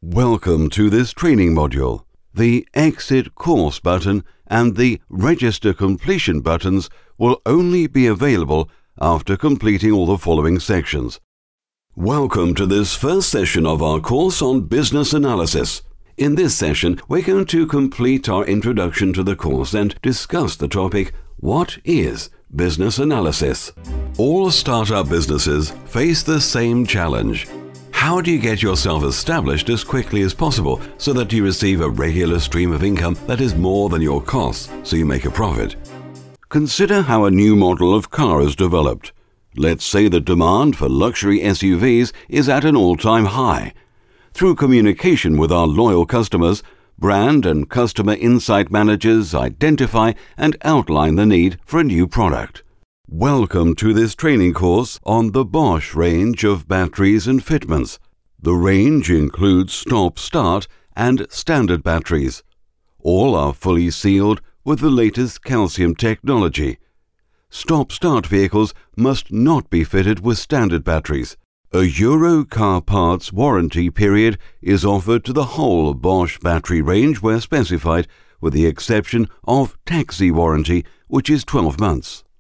Welcome to this training module. The Exit Course button and the Register Completion buttons will only be available after completing all the following sections. Welcome to this first session of our course on business analysis. In this session, we're going to complete our introduction to the course and discuss the topic, what is business analysis? All startup businesses face the same challenge. How do you get yourself established as quickly as possible so that you receive a regular stream of income that is more than your costs so you make a profit? Consider how a new model of car is developed. Let's say the demand for luxury SUVs is at an all-time high. Through communication with our loyal customers, brand and customer insight managers identify and outline the need for a new product. Welcome to this training course on the Bosch range of batteries and fitments. The range includes stop-start and standard batteries. All are fully sealed with the latest calcium technology. Stop-start vehicles must not be fitted with standard batteries. A Euro car parts warranty period is offered to the whole Bosch battery range where specified, with the exception of taxi warranty, which is 12 months.